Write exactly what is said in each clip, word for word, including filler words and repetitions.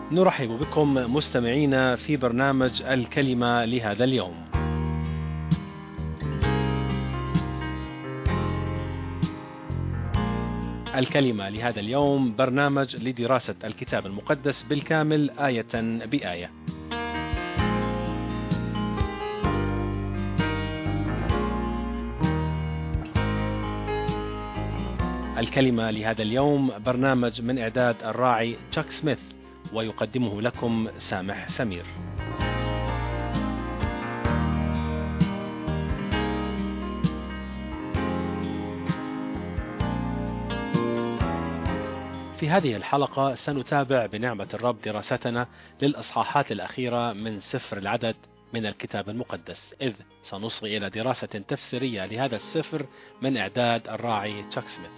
نرحب بكم مستمعينا في برنامج الكلمة لهذا اليوم. الكلمة لهذا اليوم برنامج لدراسة الكتاب المقدس بالكامل آية بآية. الكلمة لهذا اليوم برنامج من إعداد الراعي تشاك سميث، ويقدمه لكم سامح سمير. في هذه الحلقة سنتابع بنعمة الرب دراستنا للأصحاحات الأخيرة من سفر العدد من الكتاب المقدس، إذ سنصغي إلى دراسة تفسيرية لهذا السفر من إعداد الراعي تشاك سميث.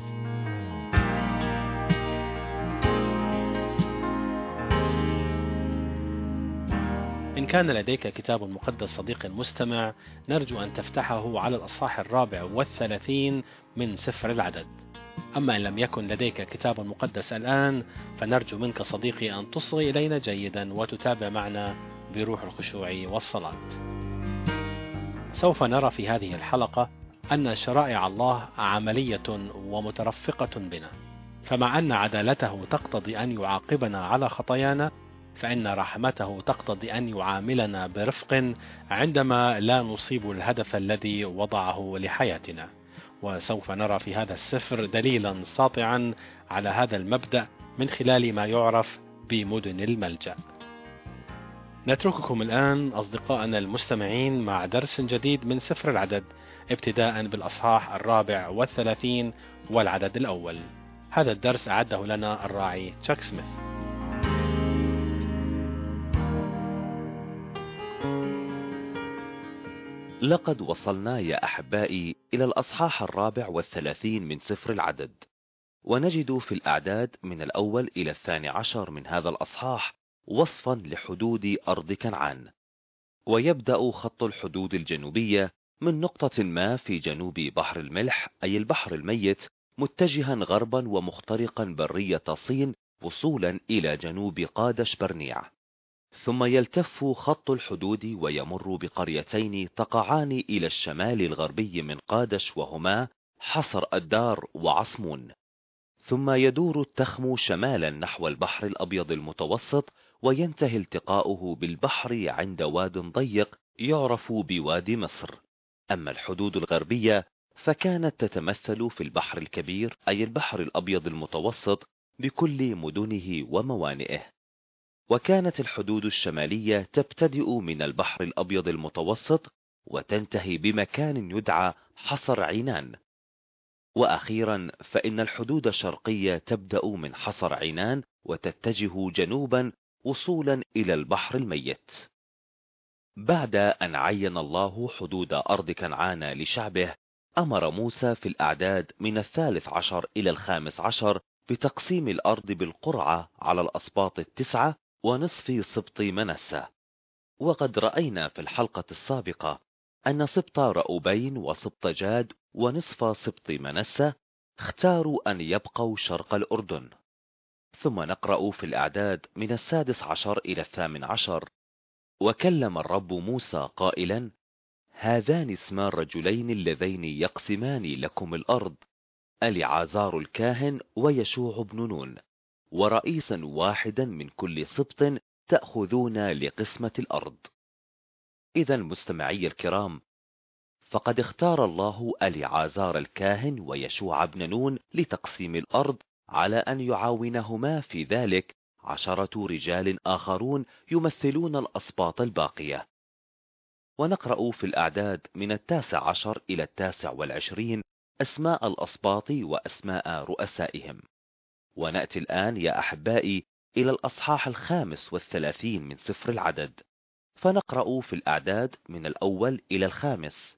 إن كان لديك كتاب مقدس صديقي المستمع، نرجو أن تفتحه على الأصحاح الرابع والثلاثين من سفر العدد. أما إن لم يكن لديك كتاب مقدس الآن، فنرجو منك صديقي أن تصغي إلينا جيدا وتتابع معنا بروح الخشوع والصلاة. سوف نرى في هذه الحلقة أن شرائع الله عملية ومترفقة بنا، فمع أن عدالته تقتضي أن يعاقبنا على خطايانا، فإن رحمته تقتضي أن يعاملنا برفق عندما لا نصيب الهدف الذي وضعه لحياتنا. وسوف نرى في هذا السفر دليلا ساطعا على هذا المبدأ من خلال ما يعرف بمدن الملجأ. نترككم الآن أصدقائنا المستمعين مع درس جديد من سفر العدد، ابتداء بالأصحاح الرابع والثلاثين والعدد الأول. هذا الدرس أعده لنا الراعي تشاك سميث. لقد وصلنا يا أحبائي إلى الأصحاح الرابع والثلاثين من سفر العدد، ونجد في الأعداد من الأول إلى الثاني عشر من هذا الأصحاح وصفا لحدود أرض كنعان. ويبدأ خط الحدود الجنوبية من نقطة ما في جنوب بحر الملح أي البحر الميت، متجها غربا ومخترقا برية صين وصولا إلى جنوب قادش برنيع. ثم يلتف خط الحدود ويمر بقريتين تقعان إلى الشمال الغربي من قادش، وهما حصر الدار وعصمون. ثم يدور التخم شمالا نحو البحر الأبيض المتوسط، وينتهي التقاؤه بالبحر عند واد ضيق يعرف بوادي مصر. أما الحدود الغربية فكانت تتمثل في البحر الكبير أي البحر الأبيض المتوسط بكل مدنه وموانئه. وكانت الحدود الشمالية تبتدئ من البحر الأبيض المتوسط وتنتهي بمكان يدعى حصر عينان. وأخيرا فإن الحدود الشرقية تبدأ من حصر عينان وتتجه جنوبا وصولا إلى البحر الميت. بعد أن عين الله حدود أرض كنعان لشعبه، أمر موسى في الأعداد من الثالث عشر إلى الخامس عشر بتقسيم الأرض بالقرعة على الأسباط التسعة ونصف سبط منسى. وقد رأينا في الحلقة السابقة أن سبط رأوبين وسبط جاد ونصف سبط منسى اختاروا أن يبقوا شرق الأردن. ثم نقرأ في الأعداد من السادس عشر إلى الثامن عشر: وكلم الرب موسى قائلا: هذان اسما الرجلين اللذين يقسمان لكم الأرض، أليعازار الكاهن ويشوع بن نون، ورئيسا واحدا من كل سبط تأخذون لقسمة الأرض. إذا مستمعي الكرام، فقد اختار الله أليعازار الكاهن ويشوع بن نون لتقسيم الأرض، على أن يعاونهما في ذلك عشرة رجال آخرون يمثلون الأسباط الباقية. ونقرأ في الأعداد من التاسع عشر إلى التاسع والعشرين أسماء الأسباط وأسماء رؤسائهم. ونأتي الآن يا أحبائي إلى الأصحاح الخامس والثلاثين من سفر العدد، فنقرأ في الأعداد من الأول إلى الخامس: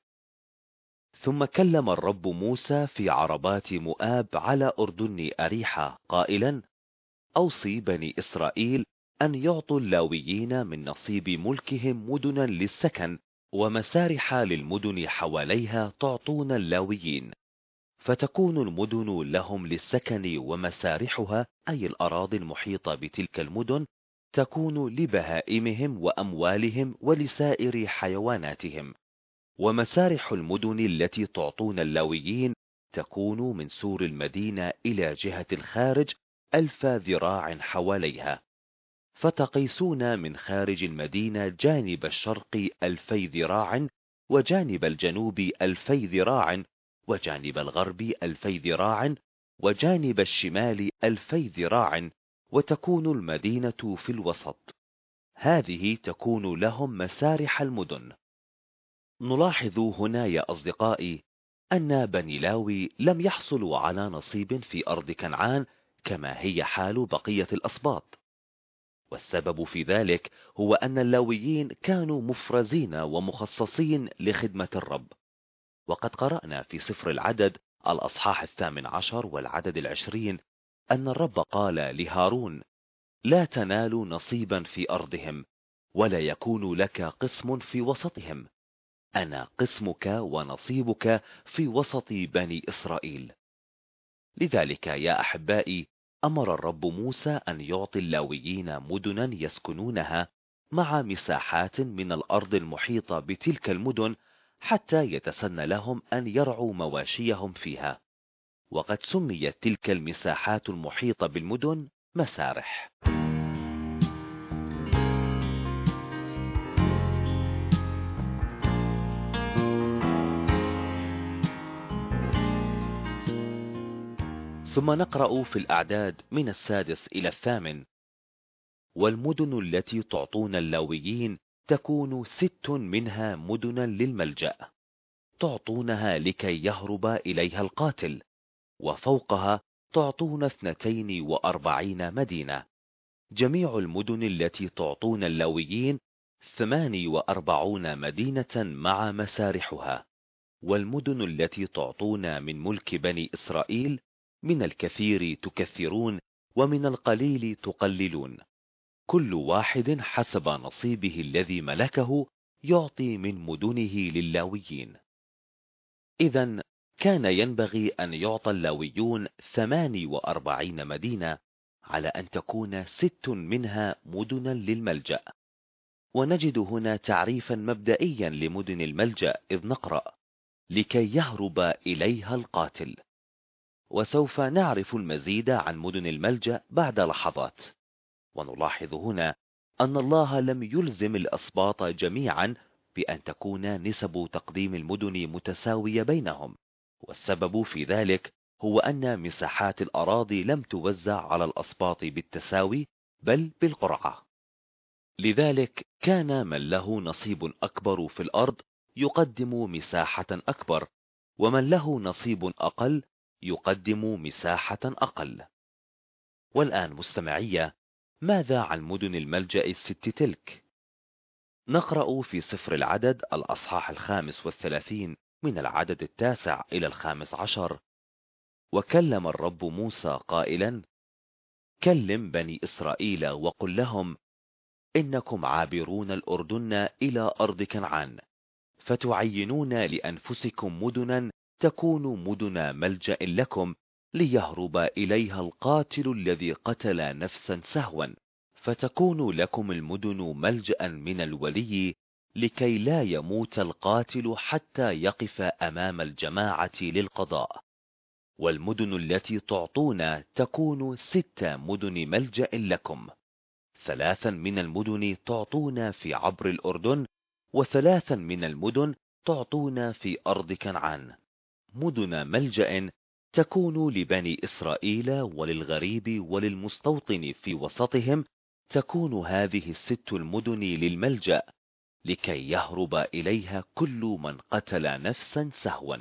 ثم كلم الرب موسى في عربات مؤاب على أردن أريحة قائلا: أوصي بني إسرائيل أن يعطوا اللاويين من نصيب ملكهم مدنا للسكن ومسارح للمدن حواليها تعطون اللاويين، فتكون المدن لهم للسكن ومسارحها أي الأراضي المحيطة بتلك المدن تكون لبهائمهم وأموالهم ولسائر حيواناتهم. ومسارح المدن التي تعطون اللاويين تكون من سور المدينة إلى جهة الخارج ألف ذراع حواليها، فتقيسون من خارج المدينة جانب الشرق ألفي ذراع، وجانب الجنوب ألفي ذراع، وجانب الغرب ألفي ذراع، وجانب الشمال ألفي ذراع، وتكون المدينة في الوسط. هذه تكون لهم مسارح المدن. نلاحظ هنا يا أصدقائي أن بني لاوي لم يحصلوا على نصيب في أرض كنعان كما هي حال بقية الأسباط، والسبب في ذلك هو أن اللاويين كانوا مفرزين ومخصصين لخدمة الرب. وقد قرأنا في سفر العدد الأصحاح الثامن عشر والعدد العشرين أن الرب قال لهارون: لا تنال نصيبا في أرضهم، ولا يكون لك قسم في وسطهم، أنا قسمك ونصيبك في وسط بني إسرائيل. لذلك يا أحبائي أمر الرب موسى أن يعطي اللاويين مدنا يسكنونها مع مساحات من الأرض المحيطة بتلك المدن، حتى يتسنى لهم أن يرعوا مواشيهم فيها. وقد سميت تلك المساحات المحيطة بالمدن مسارح. ثم نقرأ في الأعداد من السادس إلى الثامن: والمدن التي تعطون اللاويين تكون ست منها مدنا للملجأ، تعطونها لكي يهرب إليها القاتل، وفوقها تعطون اثنتين وأربعين مدينة. جميع المدن التي تعطون اللاويين ثمان وأربعون مدينة مع مسارحها. والمدن التي تعطون من ملك بني إسرائيل من الكثير تكثرون، ومن القليل تقللون، كل واحد حسب نصيبه الذي ملكه يعطي من مدنه للاويين. إذن كان ينبغي أن يعطى اللاويون ثمان وأربعين مدينة، على أن تكون ست منها مدنا للملجأ. ونجد هنا تعريفا مبدئيا لمدن الملجأ، إذ نقرأ: لكي يهرب إليها القاتل. وسوف نعرف المزيد عن مدن الملجأ بعد لحظات. ونلاحظ هنا أن الله لم يلزم الأسباط جميعا بأن تكون نسب تقديم المدن متساوية بينهم، والسبب في ذلك هو أن مساحات الأراضي لم توزع على الأسباط بالتساوي، بل بالقرعة. لذلك كان من له نصيب أكبر في الأرض يقدم مساحة أكبر، ومن له نصيب أقل يقدم مساحة أقل. والآن مستمعية، ماذا عن مدن الملجأ الست تلك؟ نقرأ في سفر العدد الأصحاح الخامس والثلاثين من العدد التاسع إلى الخامس عشر: وكلم الرب موسى قائلا: كلم بني إسرائيل وقل لهم: إنكم عابرون الأردن إلى أرض كنعان، فتعينون لأنفسكم مدنا تكون مدن ملجأ لكم، ليهرب إليها القاتل الذي قتل نفسا سهوا، فتكون لكم المدن ملجأ من الولي، لكي لا يموت القاتل حتى يقف أمام الجماعة للقضاء. والمدن التي تعطون تكون ست مدن ملجأ لكم، ثلاثا من المدن تعطون في عبر الأردن، وثلاثا من المدن تعطون في أرض كنعان، مدن ملجأ تكون لبني إسرائيل وللغريب وللمستوطن في وسطهم. تكون هذه الست المدن للملجأ لكي يهرب إليها كل من قتل نفسا سهوا.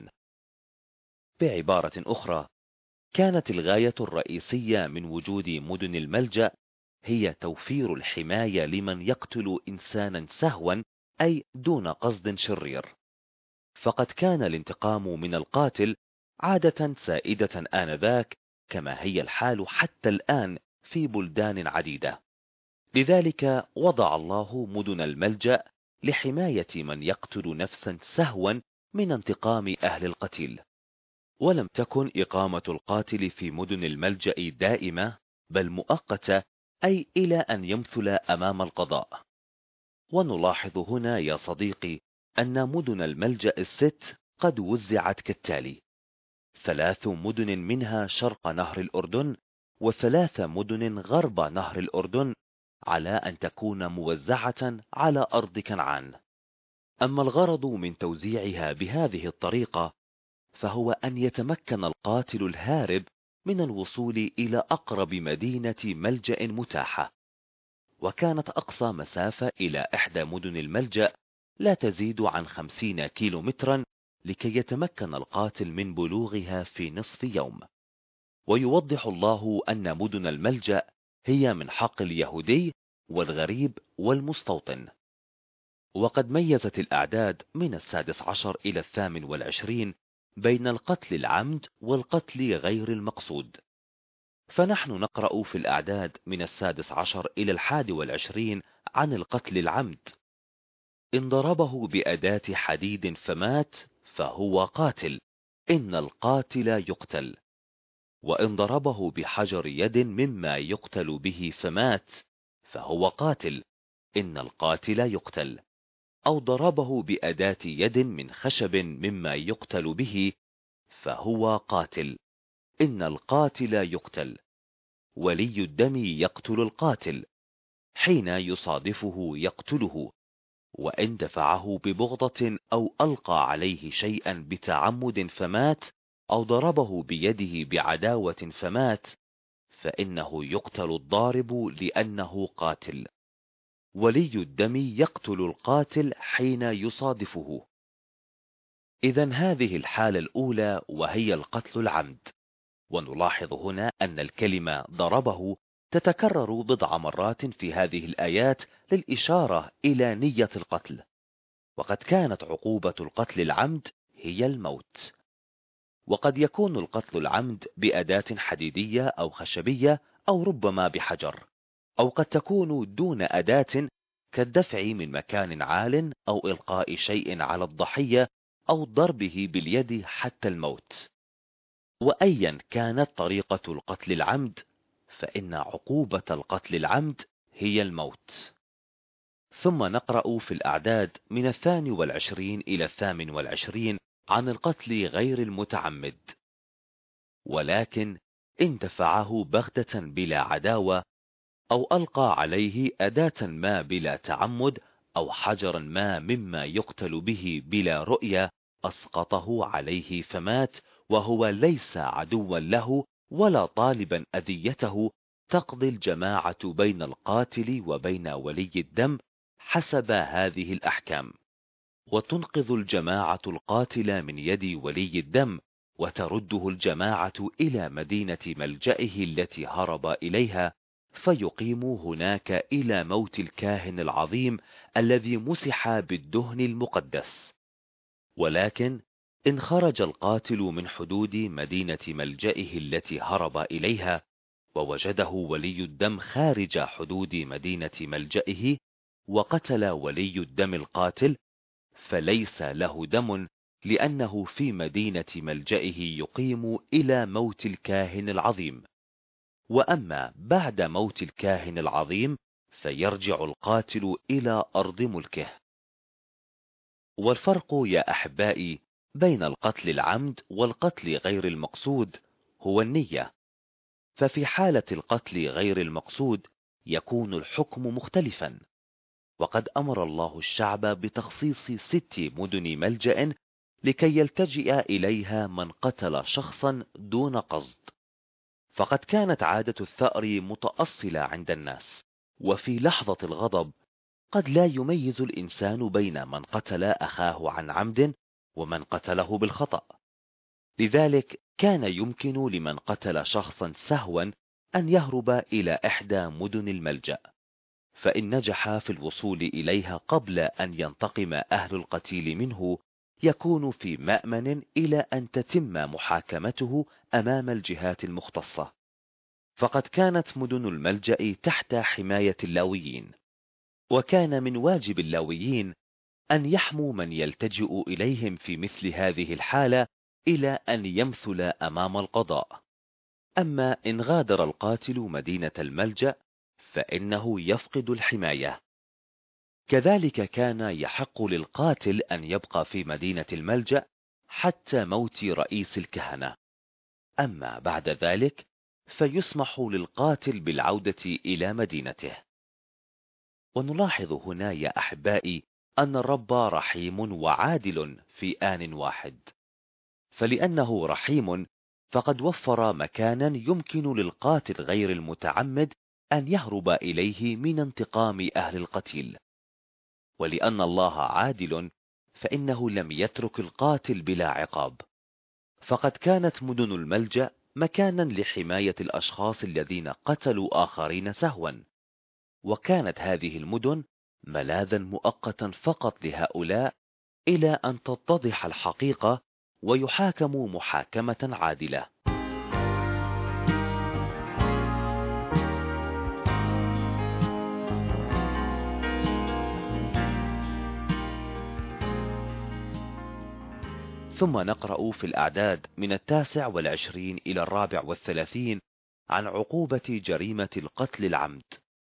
بعبارة أخرى، كانت الغاية الرئيسية من وجود مدن الملجأ هي توفير الحماية لمن يقتل إنسانا سهوا، أي دون قصد شرير. فقد كان الانتقام من القاتل عادة سائدة آنذاك، كما هي الحال حتى الآن في بلدان عديدة. لذلك وضع الله مدن الملجأ لحماية من يقتل نفسا سهوا من انتقام أهل القتيل. ولم تكن إقامة القاتل في مدن الملجأ دائمة، بل مؤقتة، أي إلى أن يمثل أمام القضاء. ونلاحظ هنا يا صديقي أن مدن الملجأ الست قد وزعت كالتالي: ثلاث مدن منها شرق نهر الأردن، وثلاث مدن غرب نهر الأردن، على أن تكون موزعة على أرض كنعان. أما الغرض من توزيعها بهذه الطريقة فهو أن يتمكن القاتل الهارب من الوصول إلى أقرب مدينة ملجأ متاحة، وكانت أقصى مسافة إلى إحدى مدن الملجأ لا تزيد عن خمسين كيلو مترا، لكي يتمكن القاتل من بلوغها في نصف يوم. ويوضح الله أن مدن الملجأ هي من حق اليهودي والغريب والمستوطن. وقد ميزت الأعداد من السادس عشر إلى الثامن والعشرين بين القتل العمد والقتل غير المقصود. فنحن نقرأ في الأعداد من السادس عشر إلى الحادي والعشرين عن القتل العمد: إن ضربه بأداة حديد فمات فهو قاتل، إن القاتل يقتل. وإن ضربه بحجر يد مما يقتل به فمات فهو قاتل، إن القاتل يقتل. أو ضربه بأداة يد من خشب مما يقتل به فهو قاتل، إن القاتل يقتل. ولي الدم يقتل القاتل، حين يصادفه يقتله، وإن دفعه ببغضة أو ألقى عليه شيئا بتعمد فمات، أو ضربه بيده بعداوة فمات، فإنه يقتل الضارب لأنه قاتل. ولي الدم يقتل القاتل حين يصادفه. إذن هذه الحالة الأولى وهي القتل العمد. ونلاحظ هنا أن الكلمة ضربه تتكرر بضع مرات في هذه الآيات للإشارة إلى نية القتل، وقد كانت عقوبة القتل العمد هي الموت. وقد يكون القتل العمد بأداة حديدية أو خشبية أو ربما بحجر، أو قد تكون دون أداة كالدفع من مكان عال أو إلقاء شيء على الضحية أو ضربه باليد حتى الموت. وأيا كانت طريقة القتل العمد فإن عقوبة القتل العمد هي الموت. ثم نقرأ في الأعداد من الثاني والعشرين إلى الثامن والعشرين عن القتل غير المتعمد: ولكن إن دفعه بغتة بلا عداوة، أو ألقى عليه أداة ما بلا تعمد، أو حجرا ما مما يقتل به بلا رؤية، أسقطه عليه فمات، وهو ليس عدوا له ولا طالبا أذيته، تقضي الجماعة بين القاتل وبين ولي الدم حسب هذه الأحكام، وتنقذ الجماعة القاتل من يد ولي الدم، وترده الجماعة إلى مدينة ملجئه التي هرب إليها، فيقيم هناك إلى موت الكاهن العظيم الذي مسح بالدهن المقدس. ولكن إن خرج القاتل من حدود مدينة ملجئه التي هرب إليها، ووجده ولي الدم خارج حدود مدينة ملجئه، وقتل ولي الدم القاتل، فليس له دم، لأنه في مدينة ملجئه يقيم إلى موت الكاهن العظيم. وأما بعد موت الكاهن العظيم فيرجع القاتل إلى أرض ملكه. والفرق يا أحبائي بين القتل العمد والقتل غير المقصود هو النية. ففي حالة القتل غير المقصود يكون الحكم مختلفا، وقد أمر الله الشعب بتخصيص ست مدن ملجأ لكي يلتجئ إليها من قتل شخصا دون قصد. فقد كانت عادة الثأر متأصلة عند الناس، وفي لحظة الغضب قد لا يميز الإنسان بين من قتل أخاه عن عمد ومن قتله بالخطأ. لذلك كان يمكن لمن قتل شخصا سهوا أن يهرب إلى إحدى مدن الملجأ، فإن نجح في الوصول إليها قبل أن ينتقم أهل القتيل منه يكون في مأمن إلى أن تتم محاكمته أمام الجهات المختصة. فقد كانت مدن الملجأ تحت حماية اللاويين، وكان من واجب اللاويين أن يحموا من يلتجئ إليهم في مثل هذه الحالة إلى أن يمثل أمام القضاء. أما إن غادر القاتل مدينة الملجأ فإنه يفقد الحماية. كذلك كان يحق للقاتل أن يبقى في مدينة الملجأ حتى موت رئيس الكهنة، أما بعد ذلك فيسمح للقاتل بالعودة إلى مدينته. ونلاحظ هنا يا أحبائي أن الرب رحيم وعادل في آن واحد، فلأنه رحيم فقد وفر مكانا يمكن للقاتل غير المتعمد أن يهرب إليه من انتقام أهل القتيل، ولأن الله عادل فإنه لم يترك القاتل بلا عقاب، فقد كانت مدن الملجأ مكانا لحماية الأشخاص الذين قتلوا آخرين سهوا، وكانت هذه المدن ملاذا مؤقتا فقط لهؤلاء إلى أن تتضح الحقيقة ويحاكموا محاكمة عادلة. ثم نقرأ في الأعداد من التاسع والعشرين إلى الرابع والثلاثين عن عقوبة جريمة القتل العمد.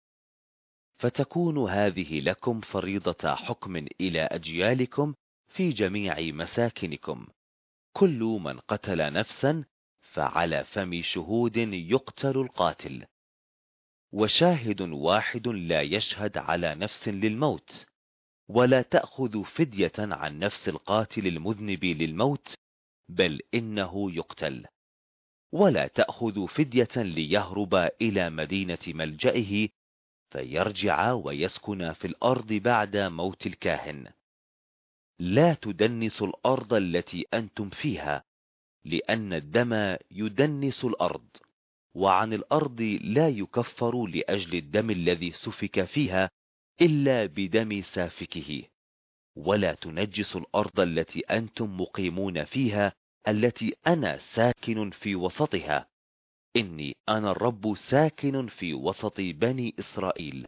فتكون هذه لكم فريضة حكم إلى أجيالكم في جميع مساكنكم: كل من قتل نفسا فعلى فم شهود يقتل القاتل، وشاهد واحد لا يشهد على نفس للموت، ولا تأخذ فدية عن نفس القاتل المذنب للموت، بل إنه يقتل، ولا تأخذ فدية ليهرب إلى مدينة ملجئه فيرجع ويسكن في الأرض بعد موت الكاهن. لا تدنسوا الأرض التي أنتم فيها، لأن الدم يدنس الأرض، وعن الأرض لا يكفر لأجل الدم الذي سفك فيها إلا بدم سافكه. ولا تنجسوا الأرض التي أنتم مقيمون فيها، التي أنا ساكن في وسطها، إني أنا الرب ساكن في وسط بني إسرائيل.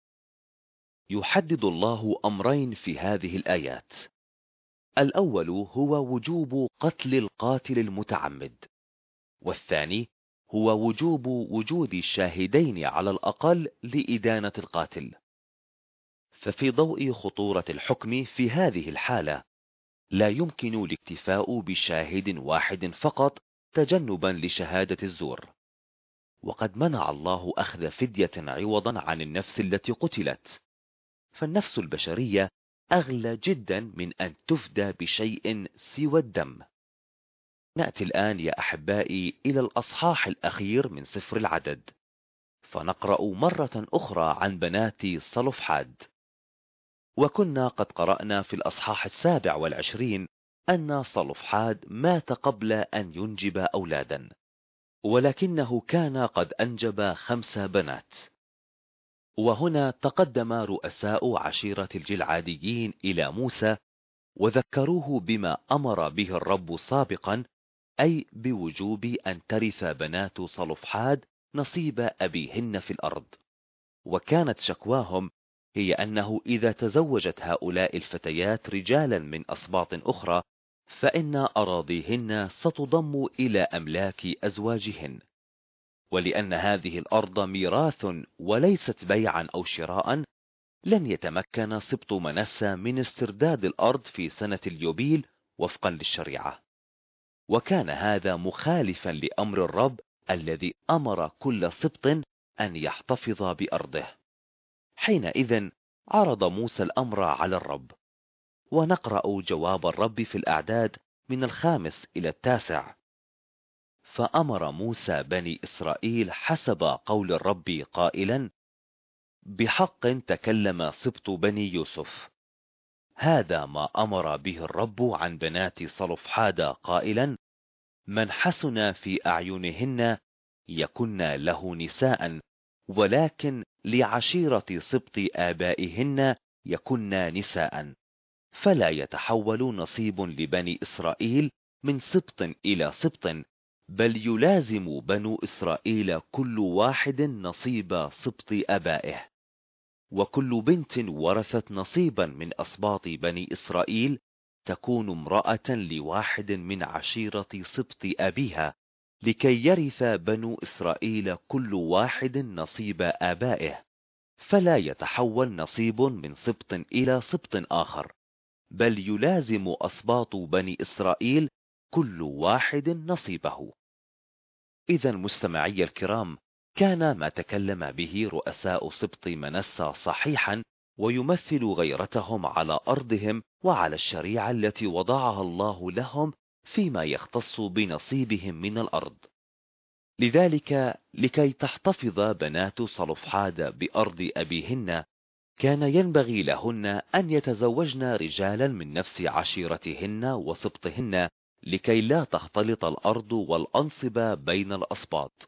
يحدد الله أمرين في هذه الآيات: الأول هو وجوب قتل القاتل المتعمد، والثاني هو وجوب وجود الشاهدين على الأقل لإدانة القاتل. ففي ضوء خطورة الحكم في هذه الحالة لا يمكن الاكتفاء بشاهد واحد فقط تجنبا لشهادة الزور، وقد منع الله أخذ فدية عوضا عن النفس التي قتلت، فالنفس البشرية أغلى جدا من أن تفدى بشيء سوى الدم. نأتي الآن يا أحبائي إلى الأصحاح الأخير من سفر العدد، فنقرأ مرة أخرى عن بنات صلفحاد. وكنا قد قرأنا في الأصحاح السابع والعشرين أن صلفحاد مات قبل أن ينجب أولادا، ولكنه كان قد أنجب خمس بنات. وهنا تقدم رؤساء عشيرة الجلعاديين إلى موسى وذكروه بما أمر به الرب سابقا، أي بوجوب أن ترث بنات صلفحاد نصيب أبيهن في الأرض. وكانت شكواهم هي أنه إذا تزوجت هؤلاء الفتيات رجالا من أصباط أخرى فإن أراضيهن ستضم إلى أملاك أزواجهن، ولأن هذه الأرض ميراث وليست بيعا أو شراء لن يتمكن سبط منسى من استرداد الأرض في سنة اليوبيل وفقا للشريعة. وكان هذا مخالفا لأمر الرب الذي أمر كل سبط أن يحتفظ بأرضه. حينئذ عرض موسى الأمر على الرب، ونقرأ جواب الرب في الأعداد من الخامس إلى التاسع. فأمر موسى بني إسرائيل حسب قول الرب قائلا: بحق تكلم سبط بني يوسف. هذا ما أمر به الرب عن بنات صلفحاد قائلا: من حسن في أعينهن يكن له نساء، ولكن لعشيرة سبط آبائهن يكن نساء، فلا يتحول نصيب لبني إسرائيل من سبط إلى سبط، بل يلازم بنو إسرائيل كل واحد نصيب سبط آبائه. وكل بنت ورثت نصيبا من أسباط بني إسرائيل تكون امرأة لواحد من عشيرة سبط أبيها، لكي يرث بنو إسرائيل كل واحد نصيب آبائه، فلا يتحول نصيب من سبط إلى سبط آخر، بل يلازم أسباط بني إسرائيل كل واحد نصيبه. إذا مستمعي الكرام، كان ما تكلم به رؤساء سبط منسى صحيحا، ويمثل غيرتهم على أرضهم وعلى الشريعة التي وضعها الله لهم فيما يختص بنصيبهم من الأرض. لذلك لكي تحتفظ بنات صلفحاد بأرض أبيهن، كان ينبغي لهن أن يتزوجن رجالا من نفس عشيرتهن وسبطهن، لكي لا تختلط الأرض والأنصبة بين الأسباط.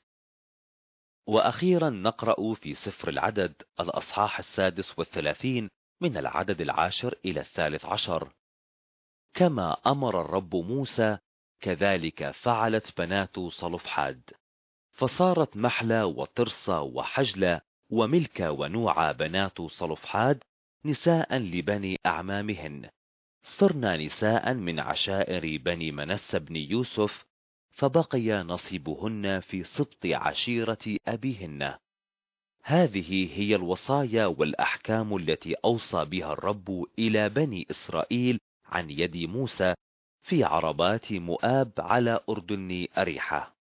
وأخيرا نقرأ في سفر العدد الأصحاح السادس والثلاثين من العدد العاشر إلى الثالث عشر: كما أمر الرب موسى كذلك فعلت بنات صلفحاد، فصارت محلى وترصى وحجلى وملكة ونوعى بنات صلفحاد نساء لبني أعمامهن، صرنا نساء من عشائر بني منسى بن يوسف، فبقي نصيبهن في سبط عشيرة أبيهن. هذه هي الوصايا والأحكام التي أوصى بها الرب إلى بني إسرائيل عن يد موسى في عربات مؤاب على أردن أريحة.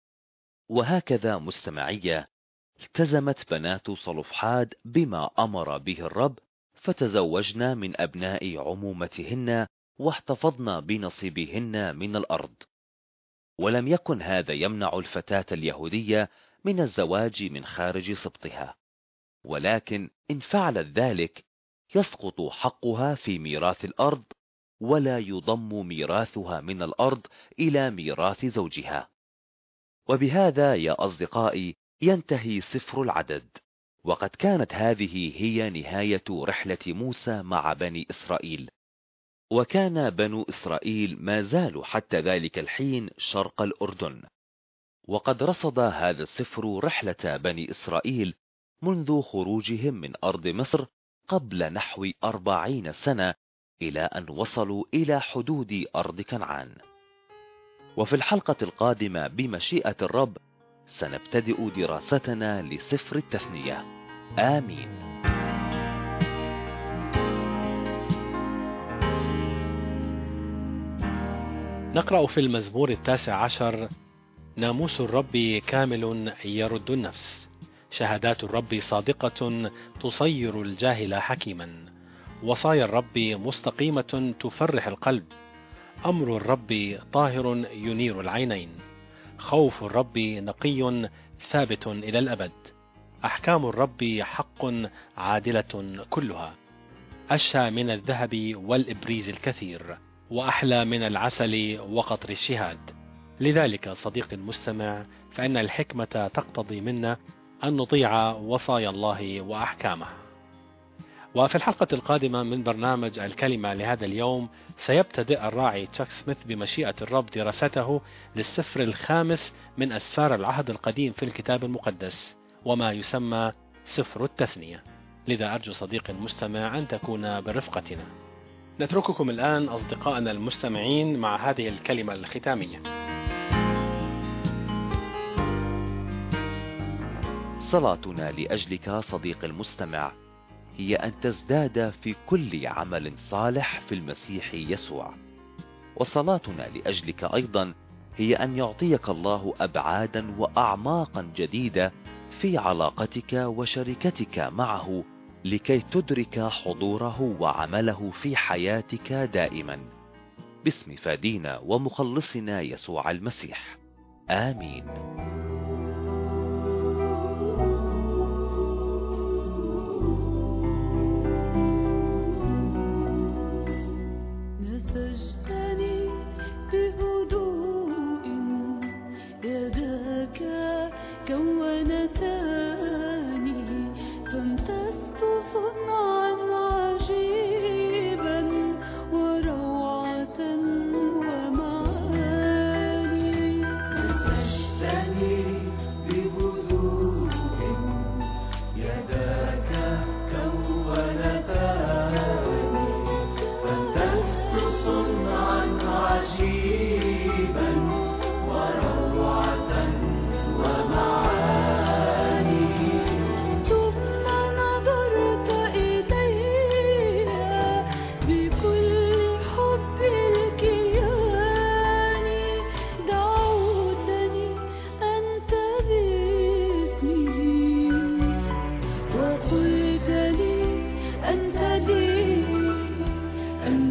وهكذا مستمعية التزمت بنات صلفحاد بما أمر به الرب، فتزوجنا من أبناء عمومتهن واحتفظنا بنصيبهن من الأرض. ولم يكن هذا يمنع الفتاة اليهودية من الزواج من خارج سبطها، ولكن إن فعلت ذلك يسقط حقها في ميراث الأرض، ولا يضم ميراثها من الأرض إلى ميراث زوجها. وبهذا يا أصدقائي ينتهي سفر العدد، وقد كانت هذه هي نهاية رحلة موسى مع بني إسرائيل. وكان بنو إسرائيل ما زالوا حتى ذلك الحين شرق الأردن، وقد رصد هذا السفر رحلة بني إسرائيل منذ خروجهم من أرض مصر قبل نحو أربعين سنة إلى أن وصلوا إلى حدود أرض كنعان. وفي الحلقة القادمة بمشيئة الرب سنبتدئ دراستنا لسفر التثنية. آمين. نقرأ في المزمور التاسع عشر: ناموس الرب كامل يرد النفس، شهادات الرب صادقة تصير الجاهل حكيما، وصايا الرب مستقيمة تفرح القلب، أمر الرب طاهر ينير العينين، خوف الرب نقي ثابت إلى الأبد، أحكام الرب حق عادلة كلها، أشهى من الذهب والإبريز الكثير، وأحلى من العسل وقطر الشهاد. لذلك صديقي المستمع، فإن الحكمة تقتضي منا أن نطيع وصايا الله وأحكامه. وفي الحلقة القادمة من برنامج الكلمة لهذا اليوم سيبتدئ الراعي تشاك سميث بمشيئة الرب دراسته للسفر الخامس من أسفار العهد القديم في الكتاب المقدس، وما يسمى سفر التثنية. لذا أرجو صديقي المستمع أن تكون برفقتنا. نترككم الآن أصدقائنا المستمعين مع هذه الكلمة الختامية. صلاتنا لأجلك صديق المستمع هي أن تزداد في كل عمل صالح في المسيح يسوع، وصلاتنا لأجلك أيضا هي أن يعطيك الله أبعادا وأعماقا جديدة في علاقتك وشركتك معه، لكي تدرك حضوره وعمله في حياتك دائما، باسم فادينا ومخلصنا يسوع المسيح. آمين. نسجتني بهدوء، يداك كونتاني، فامتزت صنعا عجيبا وروعة ومعاني. نسجتني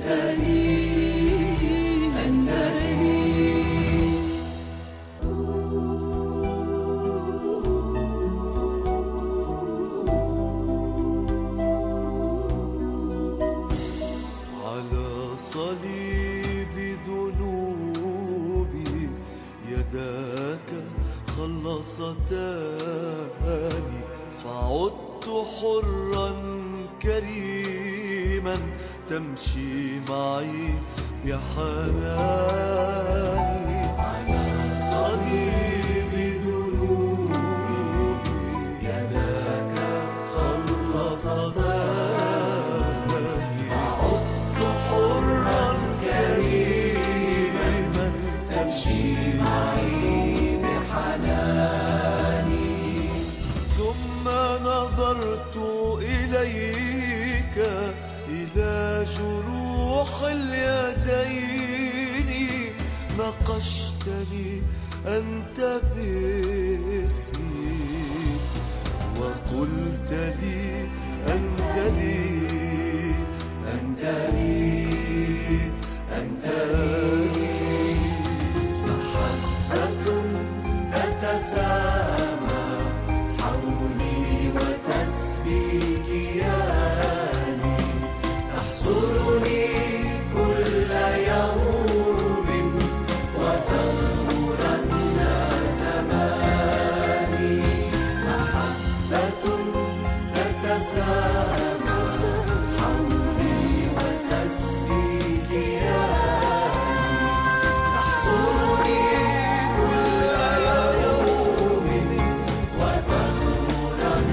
أنت لي أنت لي على صليب ذنوبي يداك خلصتاني، فعدت حرا كريما تمشي معي بحناني. على صليب ذنوبي يداك خلصتاني، فعدت حرا كريما تمشي معي بحناني. ثم نظرت إليك إلى جروح اليدين، نقشتني أنت باسمي وقلت لي أنت لي أنت لي أنت لي. محبة تتسامى حولي وتسبي كياني، تحصرني كل يوم وتغمرن زماني. محبة تتسامى حولي وتسبي كياني، تحصرني كل يوم وتغمرن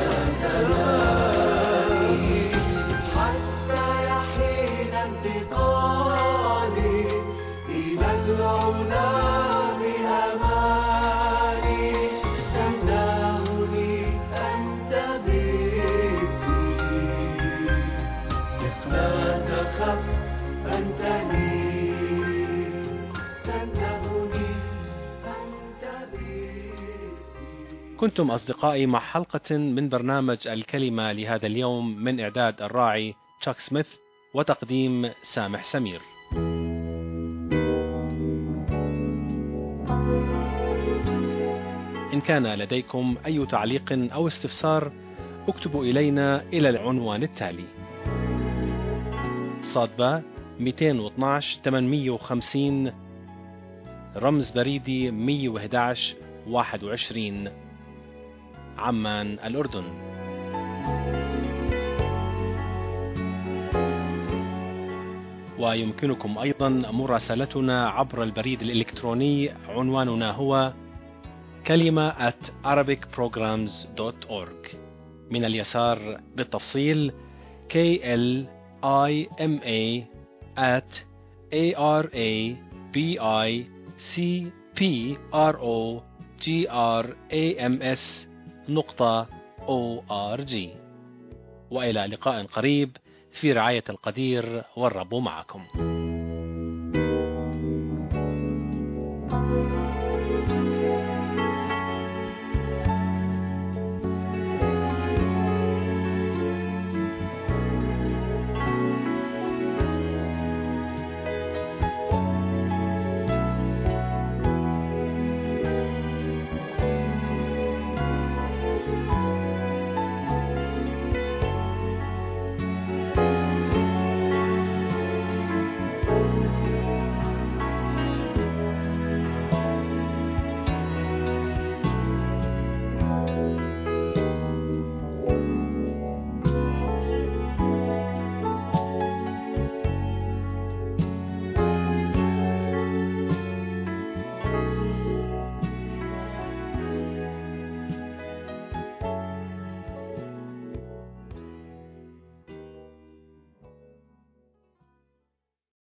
زماني. حتى يحين انتقالي إلى العلا بأماني، تندهني أنت باسمي. ثق لا تخف أنت لي، تندهني أنت باسمي. كنتم أصدقائي مع حلقة من برنامج الكلمة لهذا اليوم، من إعداد الراعي تشاك سميث وتقديم سامح سمير. إن كان لديكم أي تعليق أو استفسار اكتبوا إلينا إلى العنوان التالي: صادبة مئتين واثناشر ثمانمئة وخمسين، رمز بريدي مئة وأحد عشر واحد وعشرين، عمان الأردن. ويمكنكم أيضا مراسلتنا عبر البريد الإلكتروني، عنواننا هو كلمة at arabic programs dot org. من اليسار بالتفصيل K L I M A at A R A B I C P R O G R A M S نقطة O R G. وإلى لقاء قريب في رعاية القدير، والرب معكم.